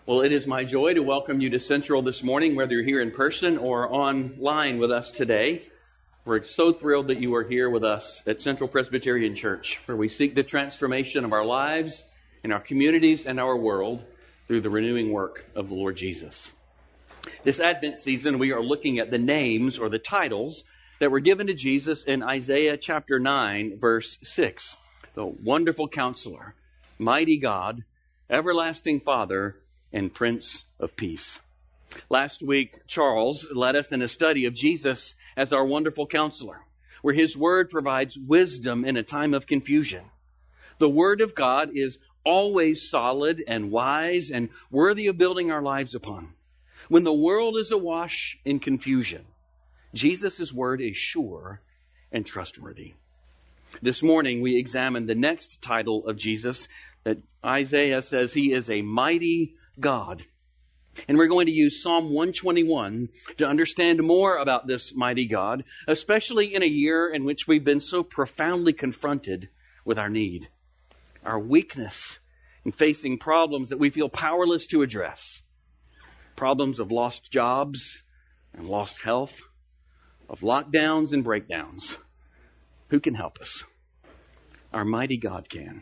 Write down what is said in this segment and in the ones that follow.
Well, it is my joy to welcome you to Central this morning, whether you're here in person or online with us today. We're so thrilled that you are here with us at Central Presbyterian Church, where we seek the transformation of our lives and our communities and our world through the renewing work of the Lord Jesus. This Advent season, we are looking at the names or the titles that were given to Jesus in Isaiah chapter 9, verse 6. The Wonderful Counselor, Mighty God, Everlasting Father, and Prince of Peace. Last week, Charles led us in a study of Jesus as our wonderful counselor, where his word provides wisdom in a time of confusion. The word of God is always solid and wise and worthy of building our lives upon. When the world is awash in confusion, Jesus' word is sure and trustworthy. This morning, we examine the next title of Jesus that Isaiah says he is a mighty God. And we're going to use Psalm 121 to understand more about this mighty God, especially in a year in which we've been so profoundly confronted with our need, our weakness in facing problems that we feel powerless to address. Problems of lost jobs and lost health, of lockdowns and breakdowns. Who can help us? Our mighty God can.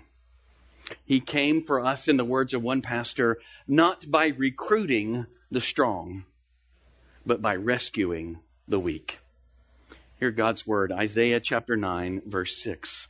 He came for us, in the words of one pastor, not by recruiting the strong, but by rescuing the weak. Hear God's word, Isaiah chapter 9, verse 6.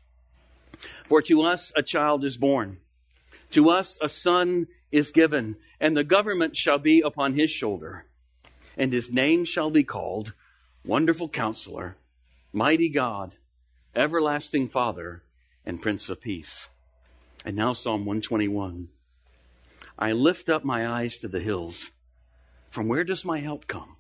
For to us a child is born, to us a son is given, and the government shall be upon his shoulder, and his name shall be called Wonderful Counselor, Mighty God, Everlasting Father, and Prince of Peace. And now Psalm 121. I lift up my eyes to the hills. From where does my help come?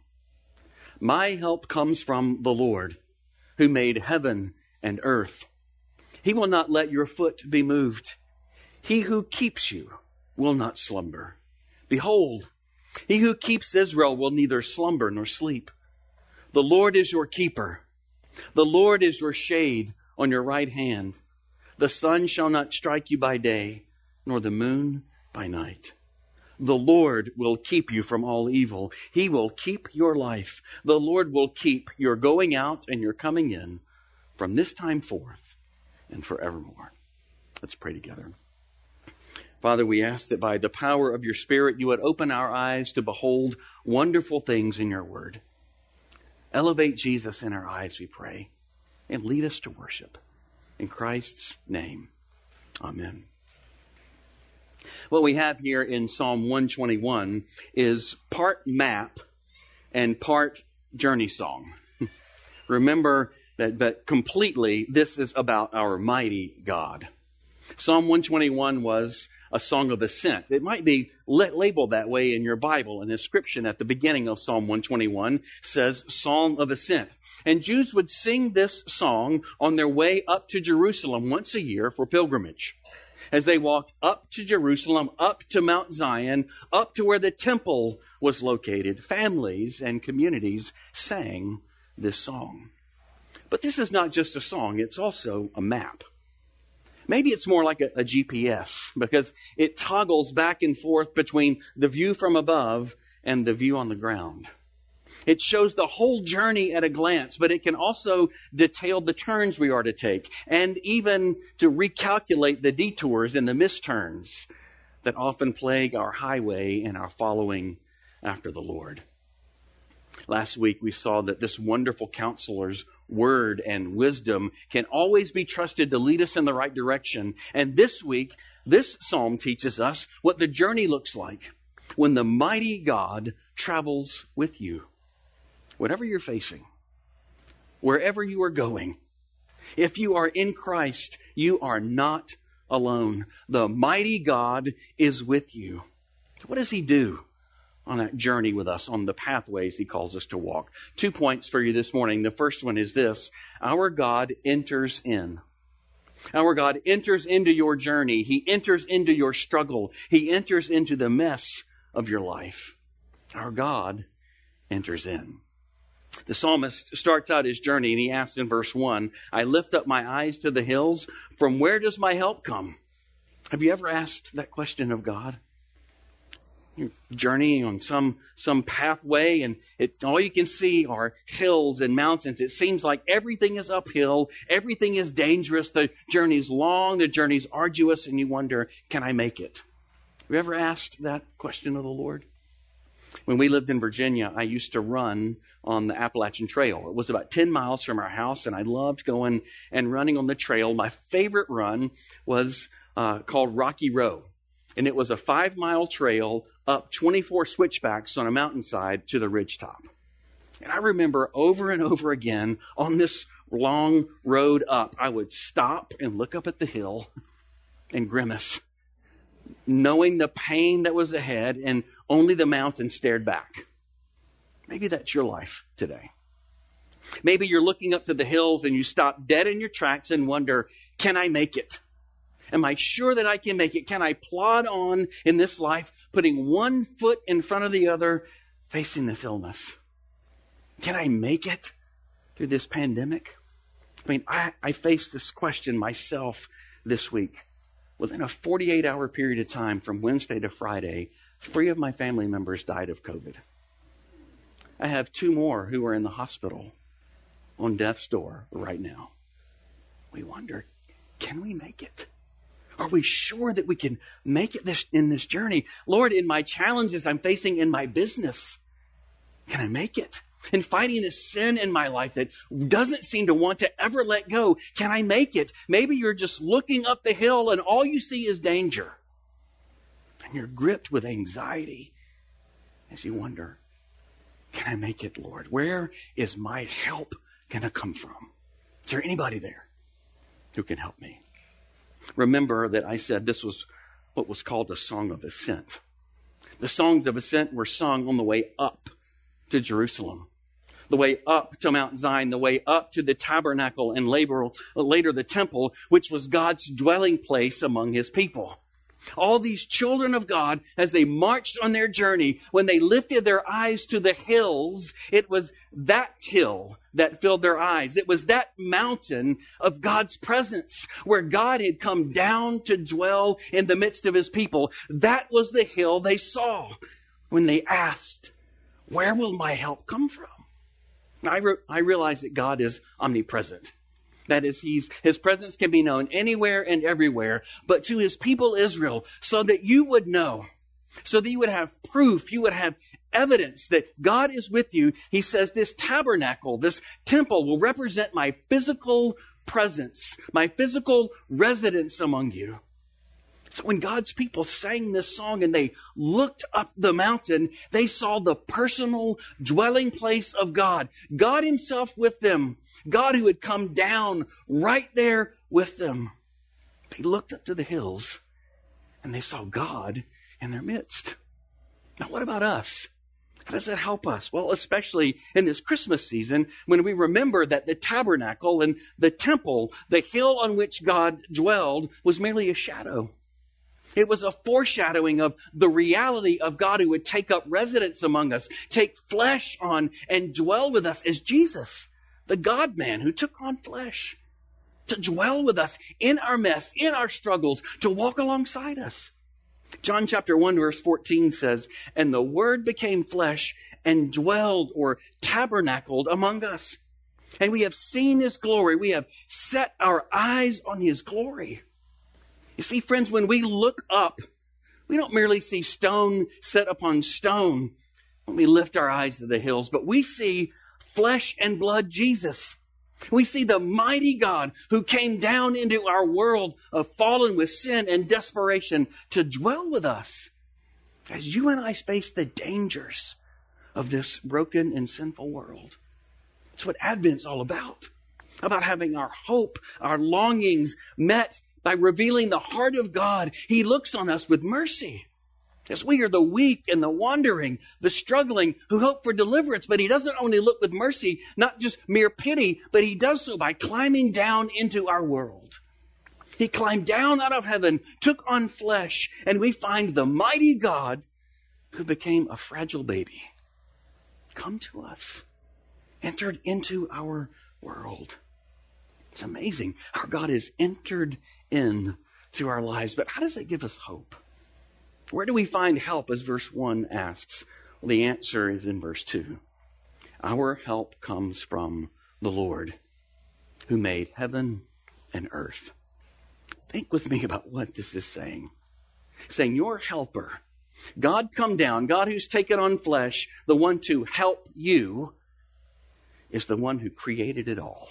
My help comes from the Lord, who made heaven and earth. He will not let your foot be moved. He who keeps you will not slumber. Behold, he who keeps Israel will neither slumber nor sleep. The Lord is your keeper. The Lord is your shade on your right hand. The sun shall not strike you by day, nor the moon by night. The Lord will keep you from all evil. He will keep your life. The Lord will keep your going out and your coming in from this time forth and forevermore. Let's pray together. Father, we ask that by the power of your Spirit, you would open our eyes to behold wonderful things in your word. Elevate Jesus in our eyes, we pray, and lead us to worship. In Christ's name, amen. What we have here in Psalm 121 is part map and part journey song. Remember that completely this is about our mighty God. Psalm 121 was a song of ascent. It might be labeled that way in your Bible. An inscription at the beginning of Psalm 121 says Song of Ascent. And Jews would sing this song on their way up to Jerusalem once a year for pilgrimage. As they walked up to Jerusalem, up to Mount Zion, up to where the temple was located, families and communities sang this song. But this is not just a song, it's also a map. Maybe it's more like a GPS, because it toggles back and forth between the view from above and the view on the ground. It shows the whole journey at a glance, but it can also detail the turns we are to take, and even to recalculate the detours and the misturns that often plague our highway and our following after the Lord. Last week we saw that this wonderful counselor's word and wisdom can always be trusted to lead us in the right direction. And this week, this psalm teaches us what the journey looks like when the mighty God travels with you. Whatever you're facing, wherever you are going, if you are in Christ, you are not alone. The mighty God is with you. What does he do on that journey with us, on the pathways he calls us to walk? 2 points for you this morning. The first one is this: our God enters in. Our God enters into your journey. He enters into your struggle. He enters into the mess of your life. Our God enters in. The psalmist starts out his journey and he asks in verse 1, I lift up my eyes to the hills. From where does my help come? Have you ever asked that question of God? You're journeying on some pathway, and all you can see are hills and mountains. It seems like everything is uphill. Everything is dangerous. The journey's long. The journey's arduous, and you wonder, can I make it? Have you ever asked that question of the Lord? When we lived in Virginia, I used to run on the Appalachian Trail. It was about 10 miles from our house, and I loved going and running on the trail. My favorite run was called Rocky Road, and it was a 5-mile trail up 24 switchbacks on a mountainside to the ridgetop. And I remember over and over again on this long road up, I would stop and look up at the hill and grimace, knowing the pain that was ahead, and only the mountain stared back. Maybe that's your life today. Maybe you're looking up to the hills and you stop dead in your tracks and wonder, can I make it? Am I sure that I can make it? Can I plod on in this life, putting one foot in front of the other, facing this illness? Can I make it through this pandemic? I mean, I faced this question myself this week. Within a 48-hour period of time from Wednesday to Friday, 3 of my family members died of COVID. I have 2 more who are in the hospital on death's door right now. We wonder, can we make it? Are we sure that we can make it in this journey? Lord, in my challenges I'm facing in my business, can I make it? In fighting this sin in my life that doesn't seem to want to ever let go, can I make it? Maybe you're just looking up the hill and all you see is danger. And you're gripped with anxiety as you wonder, can I make it, Lord? Where is my help going to come from? Is there anybody there who can help me? Remember that I said this was what was called a song of ascent. The songs of ascent were sung on the way up to Jerusalem, the way up to Mount Zion, the way up to the tabernacle and later the temple, which was God's dwelling place among his people. All these children of God, as they marched on their journey, when they lifted their eyes to the hills, it was that hill that filled their eyes. It was that mountain of God's presence where God had come down to dwell in the midst of his people. That was the hill they saw when they asked, where will my help come from? I realize that God is omnipresent. That is, his presence can be known anywhere and everywhere, but to his people Israel, so that you would know, so that you would have proof, you would have evidence that God is with you. He says this tabernacle, this temple will represent my physical presence, my physical residence among you. So when God's people sang this song and they looked up the mountain, they saw the personal dwelling place of God. God himself with them. God who had come down right there with them. They looked up to the hills and they saw God in their midst. Now, what about us? How does that help us? Well, especially in this Christmas season, when we remember that the tabernacle and the temple, the hill on which God dwelled, was merely a shadow. It was a foreshadowing of the reality of God who would take up residence among us, take flesh on and dwell with us as Jesus, the God-man who took on flesh, to dwell with us in our mess, in our struggles, to walk alongside us. John chapter 1 verse 14 says, and the Word became flesh and dwelled or tabernacled among us. And we have seen his glory. We have set our eyes on his glory. You see, friends, when we look up, we don't merely see stone set upon stone when we lift our eyes to the hills, but we see flesh and blood Jesus. We see the mighty God who came down into our world of fallen with sin and desperation to dwell with us as you and I face the dangers of this broken and sinful world. That's what Advent's all about having our hope, our longings met by revealing the heart of God. He looks on us with mercy as we are the weak and the wandering, the struggling who hope for deliverance. But he doesn't only look with mercy, not just mere pity, but he does so by climbing down into our world. He climbed down out of heaven, took on flesh, and we find the mighty God who became a fragile baby. Come to us, entered into our world. It's amazing how God has entered into our lives. But how does that give us hope? Where do we find help, as verse 1 asks? Well, the answer is in verse 2. Our help comes from the Lord, who made heaven and earth. Think with me about what this is saying. Saying your helper, God come down, God who's taken on flesh, the one to help you, is the one who created it all.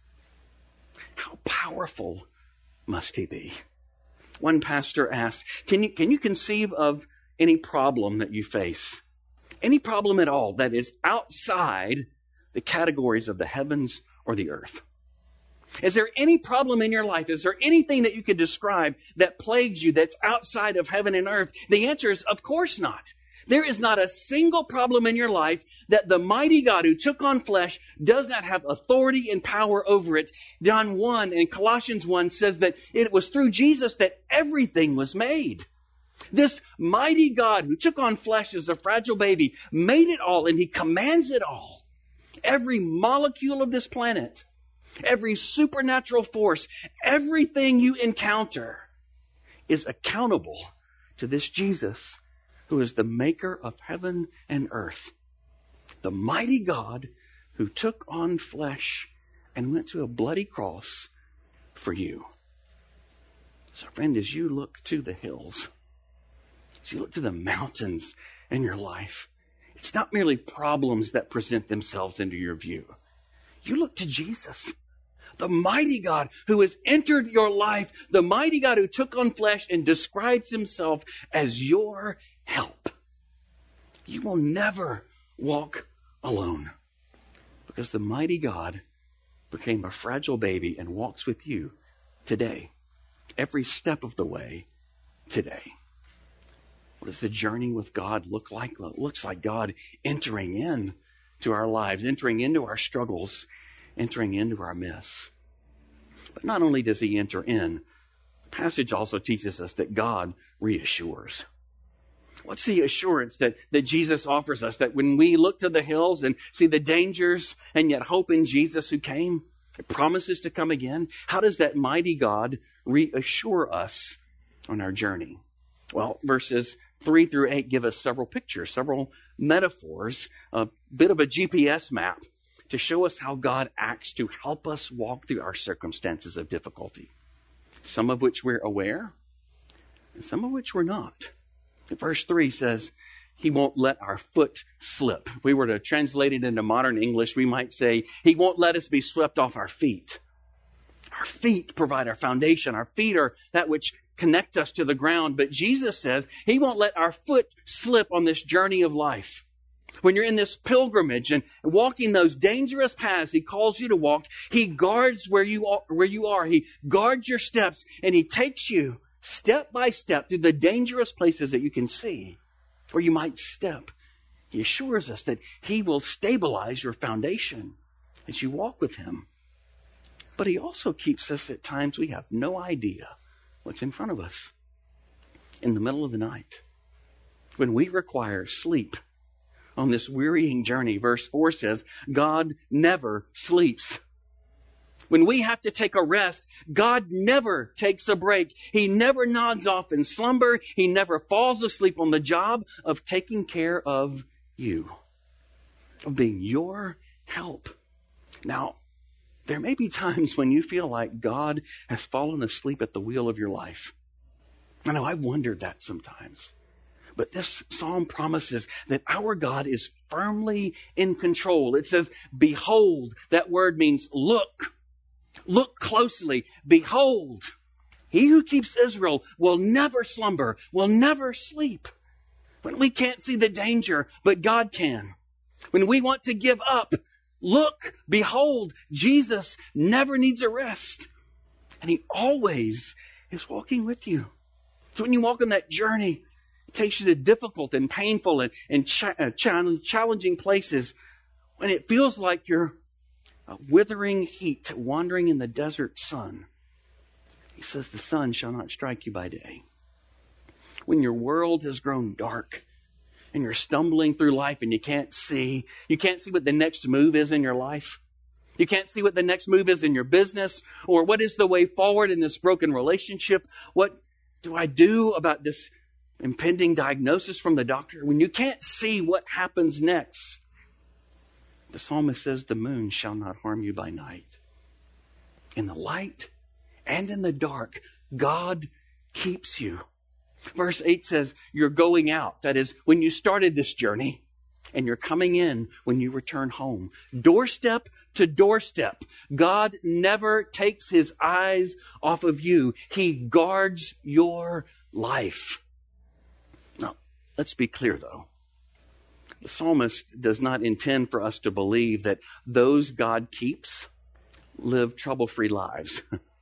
How powerful must he be? One pastor asked, can you conceive of any problem that you face? Any problem at all that is outside the categories of the heavens or the earth? Is there any problem in your life? Is there anything that you could describe that plagues you that's outside of heaven and earth? The answer is, of course not. There is not a single problem in your life that the mighty God who took on flesh does not have authority and power over it. John 1 and Colossians 1 says that it was through Jesus that everything was made. This mighty God who took on flesh as a fragile baby made it all, and he commands it all. Every molecule of this planet, every supernatural force, everything you encounter is accountable to this Jesus who is the maker of heaven and earth. The mighty God who took on flesh and went to a bloody cross for you. So friend, as you look to the hills, as you look to the mountains in your life, it's not merely problems that present themselves into your view. You look to Jesus, the mighty God who has entered your life, the mighty God who took on flesh and describes himself as your help. You will never walk alone because the mighty God became a fragile baby and walks with you today, every step of the way today. What does the journey with God look like? Well, it looks like God entering in to our lives, entering into our struggles, entering into our mess. But not only does he enter in, the passage also teaches us that God reassures. What's the assurance that Jesus offers us? That when we look to the hills and see the dangers and yet hope in Jesus who came, promises to come again, how does that mighty God reassure us on our journey? Well, verses 3 through 8 give us several pictures, several metaphors, a bit of a GPS map to show us how God acts to help us walk through our circumstances of difficulty. Some of which we're aware, and some of which we're not. Verse 3 says, he won't let our foot slip. If we were to translate it into modern English, we might say, he won't let us be swept off our feet. Our feet provide our foundation. Our feet are that which connect us to the ground. But Jesus says he won't let our foot slip on this journey of life. When you're in this pilgrimage and walking those dangerous paths he calls you to walk, he guards where you are. He guards your steps, and he takes you step by step through the dangerous places that you can see, or you might step. He assures us that he will stabilize your foundation as you walk with him. But he also keeps us at times we have no idea what's in front of us. In the middle of the night, when we require sleep on this wearying journey, verse 4 says, God never sleeps. When we have to take a rest, God never takes a break. He never nods off in slumber. He never falls asleep on the job of taking care of you, of being your help. Now, there may be times when you feel like God has fallen asleep at the wheel of your life. I know I've wondered that sometimes. But this psalm promises that our God is firmly in control. It says, behold. That word means look. Look closely. Behold, he who keeps Israel will never slumber, will never sleep. When we can't see the danger, but God can. When we want to give up, look, behold, Jesus never needs a rest. And he always is walking with you. So when you walk on that journey, it takes you to difficult and painful and challenging places. When it feels like you're a withering heat wandering in the desert sun. He says the sun shall not strike you by day. When your world has grown dark and you're stumbling through life and you can't see what the next move is in your life. You can't see what the next move is in your business, or what is the way forward in this broken relationship. What do I do about this impending diagnosis from the doctor, when you can't see what happens next, the psalmist says, the moon shall not harm you by night. In the light and in the dark, God keeps you. Verse 8 says, you're going out. That is, when you started this journey, and you're coming in when you return home. Doorstep to doorstep. God never takes his eyes off of you. He guards your life. Now, let's be clear though. The psalmist does not intend for us to believe that those God keeps live trouble-free lives.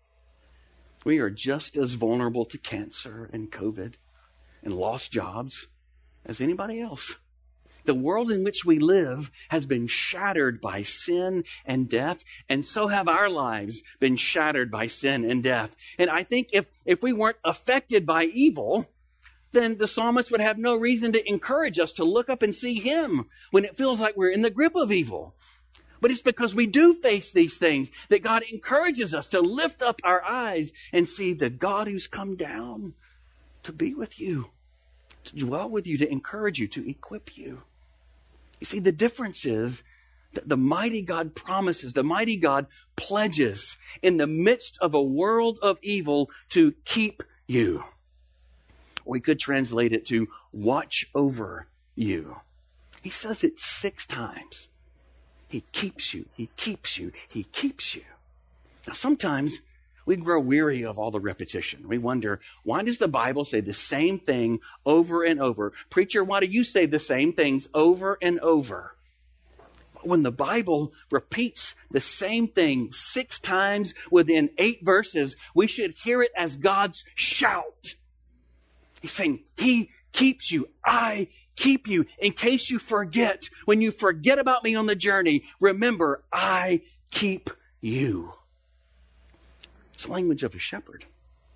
We are just as vulnerable to cancer and COVID and lost jobs as anybody else. The world in which we live has been shattered by sin and death, and so have our lives been shattered by sin and death. And I think if we weren't affected by evil, then the psalmist would have no reason to encourage us to look up and see him when it feels like we're in the grip of evil. But it's because we do face these things that God encourages us to lift up our eyes and see the God who's come down to be with you, to dwell with you, to encourage you, to equip you. You see, the difference is that the mighty God promises, the mighty God pledges in the midst of a world of evil to keep you. We could translate it to watch over you. He says it 6 times. He keeps you, he keeps you, he keeps you. Now, sometimes we grow weary of all the repetition. We wonder, why does the Bible say the same thing over and over? Preacher, why do you say the same things over and over? When the Bible repeats the same thing 6 times within 8 verses, we should hear it as God's shout. He's saying, he keeps you. I keep you. In case you forget, when you forget about me on the journey, remember, I keep you. It's the language of a shepherd.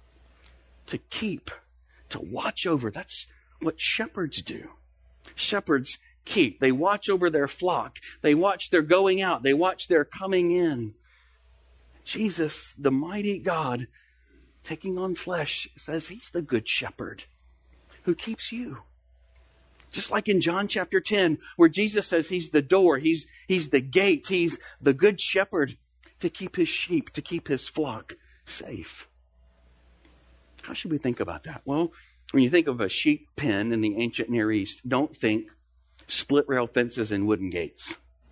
To keep, to watch over. That's what shepherds do. Shepherds keep. They watch over their flock. They watch their going out. They watch their coming in. Jesus, the mighty God, taking on flesh, says he's the good shepherd who keeps you. Just like in John chapter 10, where Jesus says he's the door, he's the gate, he's the good shepherd to keep his sheep, to keep his flock safe. How should we think about that? Well, when you think of a sheep pen in the ancient Near East, don't think split rail fences and wooden gates.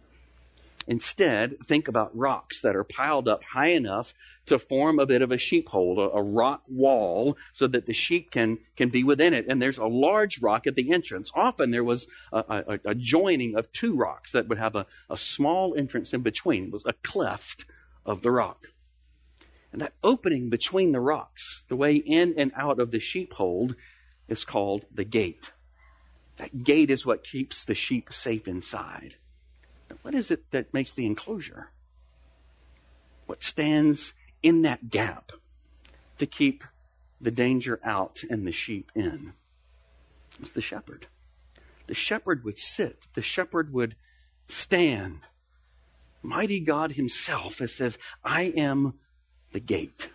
Instead, think about rocks that are piled up high enough to form a bit of a sheepfold, a rock wall, so that the sheep can be within it. And there's a large rock at the entrance. Often there was a joining of 2 rocks that would have a small entrance in between. It was a cleft of the rock. And that opening between the rocks, the way in and out of the sheepfold, is called the gate. That gate is what keeps the sheep safe inside. Now, what is it that makes the enclosure? What stands in that gap to keep the danger out and the sheep in? It's the shepherd. The shepherd would sit. The shepherd would stand. Mighty God himself, it says, I am the gate.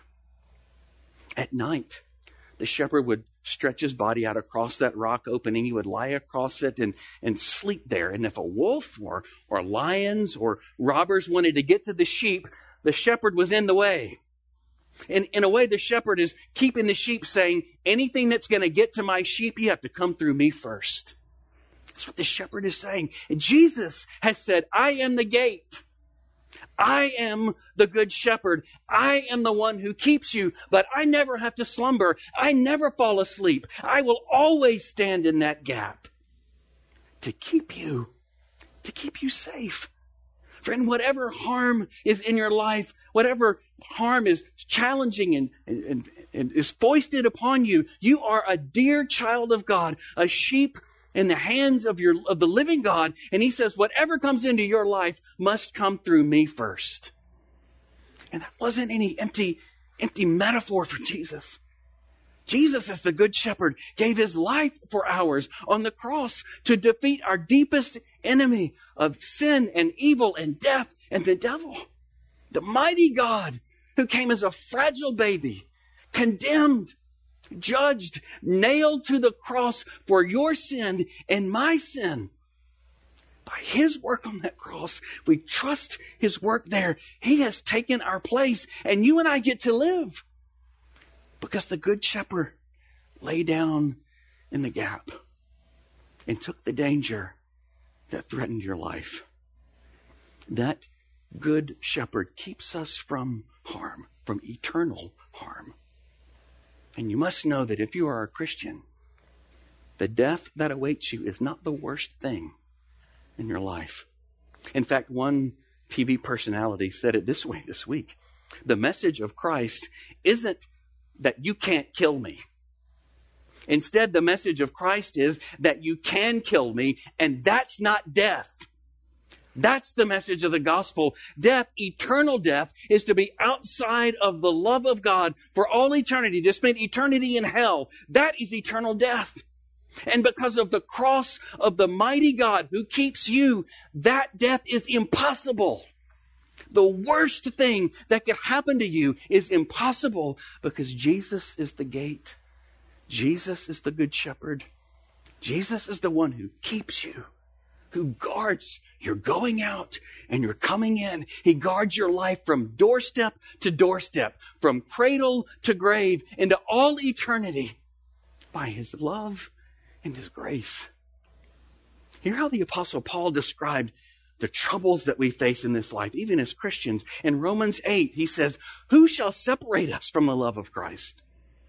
At night, the shepherd would stretch his body out across that rock opening. He would lie across it and sleep there. And if a wolf or lions or robbers wanted to get to the sheep, the shepherd was in the way. And in a way, the shepherd is keeping the sheep, saying, anything that's going to get to my sheep, you have to come through me first. That's what the shepherd is saying. And Jesus has said, I am the gate. I am the good shepherd. I am the one who keeps you, but I never have to slumber. I never fall asleep. I will always stand in that gap to keep you safe. Friend, whatever harm is in your life, whatever harm is challenging and is foisted upon you, you are a dear child of God, a sheep in the hands of the living God. And he says, whatever comes into your life must come through me first. And that wasn't any empty metaphor for Jesus. Jesus, as the good shepherd, gave his life for ours on the cross to defeat our deepest enemy of sin and evil and death and the devil. The mighty God who came as a fragile baby, condemned, judged, nailed to the cross for your sin and my sin. By his work on that cross, if we trust his work there, he has taken our place, and you and I get to live. Because the Good Shepherd lay down in the gap and took the danger that threatened your life. That Good Shepherd keeps us from harm, from eternal harm. And you must know that if you are a Christian, the death that awaits you is not the worst thing in your life. In fact, one TV personality said it this way this week. The message of Christ isn't that you can't kill me. Instead, the message of Christ is that you can kill me, and that's not death. That's the message of the gospel. Death, eternal death, is to be outside of the love of God for all eternity, to spend eternity in hell. That is eternal death. And because of the cross of the mighty God who keeps you, that death is impossible. The worst thing that could happen to you is impossible because Jesus is the gate. Jesus is the Good Shepherd. Jesus is the one who keeps you, who guards your going out and your coming in. He guards your life from doorstep to doorstep, from cradle to grave, into all eternity by his love and his grace. Hear how the Apostle Paul described the troubles that we face in this life, even as Christians. In Romans 8, he says, who shall separate us from the love of Christ?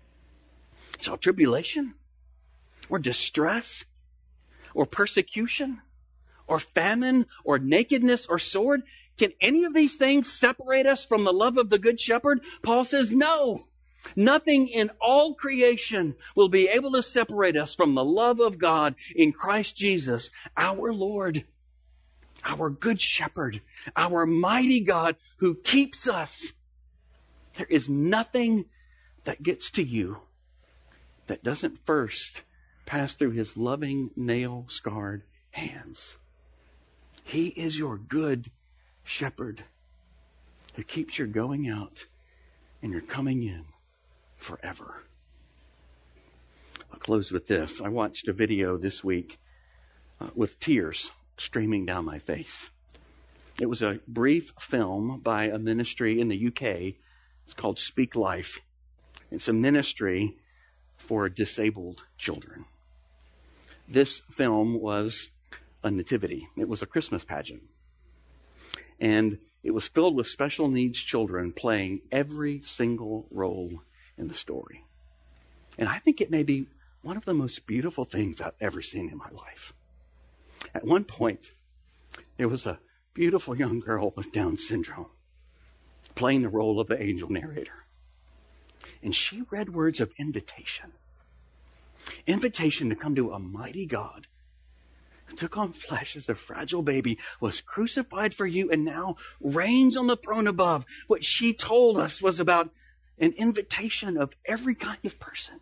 Shall tribulation or distress or persecution or famine or nakedness or sword? Can any of these things separate us from the love of the Good Shepherd? Paul says, no. Nothing in all creation will be able to separate us from the love of God in Christ Jesus, our Lord, our Good Shepherd, our mighty God who keeps us. There is nothing that gets to you that doesn't first pass through his loving, nail-scarred hands. He is your Good Shepherd who keeps your going out and your coming in forever. I'll close with this. I watched a video this week with tears streaming down my face. It was a brief film by a ministry in the UK. It's called Speak Life. It's a ministry for disabled children. This film was a nativity. It was a Christmas pageant. And it was filled with special needs children playing every single role in the story. And I think it may be one of the most beautiful things I've ever seen in my life. At one point, there was a beautiful young girl with Down syndrome playing the role of the angel narrator. And she read words of invitation. Invitation to come to a mighty God who took on flesh as a fragile baby, was crucified for you, and now reigns on the throne above. What she told us was about an invitation of every kind of person.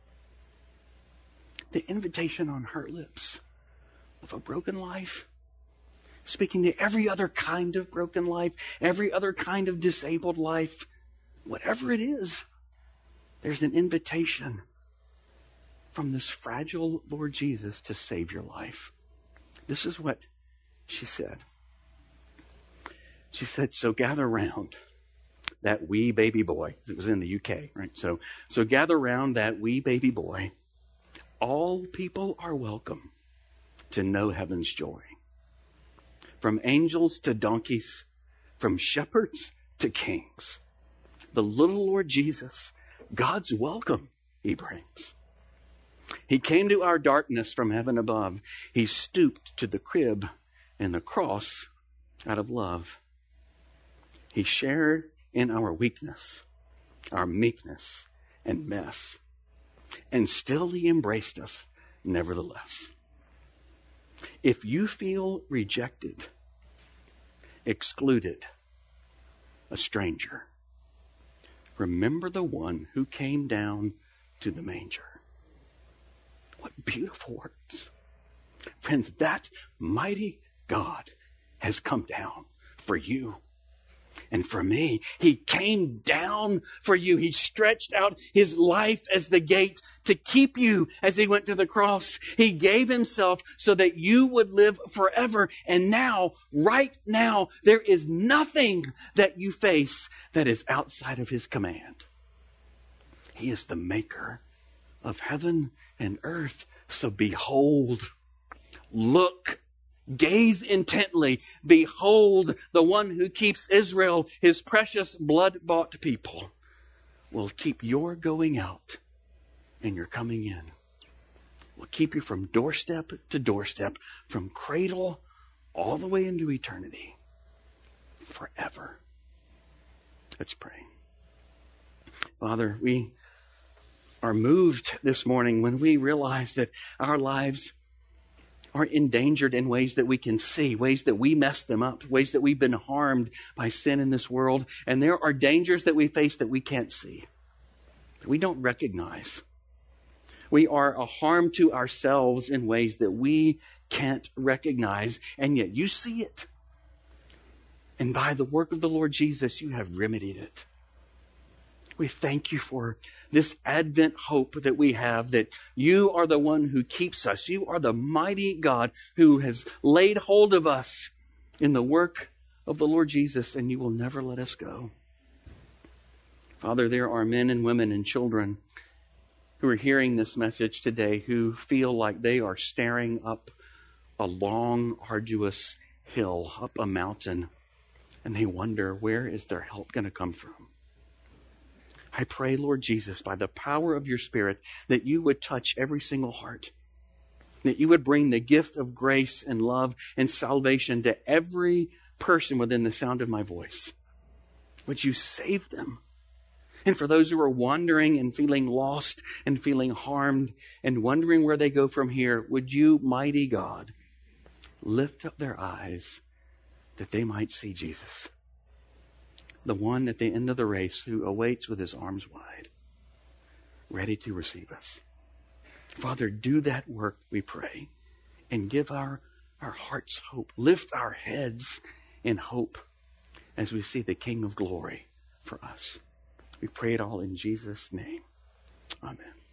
The invitation on her lips of a broken life, speaking to every other kind of broken life, every other kind of disabled life, whatever it is, there's an invitation from this fragile Lord Jesus to save your life. This is what she said. She said, so gather round that wee baby boy. It was in the UK, right? So gather round that wee baby boy. All people are welcome to know heaven's joy. From angels to donkeys, from shepherds to kings. The little Lord Jesus, God's welcome he brings. He came to our darkness from heaven above. He stooped to the crib and the cross out of love. He shared in our weakness, our meekness and mess. And still he embraced us nevertheless. If you feel rejected, excluded, a stranger, remember the one who came down to the manger. What beautiful words. Friends, that mighty God has come down for you. And for me, he came down for you. He stretched out his life as the gate to keep you as he went to the cross. He gave himself so that you would live forever. And now, right now, there is nothing that you face that is outside of his command. He is the maker of heaven and earth. So behold, look, gaze intently. Behold, the one who keeps Israel, his precious blood-bought people, will keep your going out and your coming in. Will keep you from doorstep to doorstep, from cradle all the way into eternity, forever. Let's pray. Father, we are moved this morning when we realize that our lives are endangered in ways that we can see, ways that we mess them up, ways that we've been harmed by sin in this world. And there are dangers that we face that we can't see, that we don't recognize. We are a harm to ourselves in ways that we can't recognize, and yet you see it. And by the work of the Lord Jesus, you have remedied it. We thank you for this Advent hope that we have, that you are the one who keeps us. You are the mighty God who has laid hold of us in the work of the Lord Jesus, and you will never let us go. Father, there are men and women and children who are hearing this message today who feel like they are staring up a long, arduous hill, up a mountain, and they wonder, where is their help going to come from? I pray, Lord Jesus, by the power of your Spirit, that you would touch every single heart, that you would bring the gift of grace and love and salvation to every person within the sound of my voice. Would you save them? And for those who are wandering and feeling lost and feeling harmed and wondering where they go from here, would you, mighty God, lift up their eyes that they might see Jesus, the one at the end of the race who awaits with his arms wide, ready to receive us. Father, do that work, we pray, and give our hearts hope. Lift our heads in hope as we see the King of glory for us. We pray it all in Jesus' name. Amen.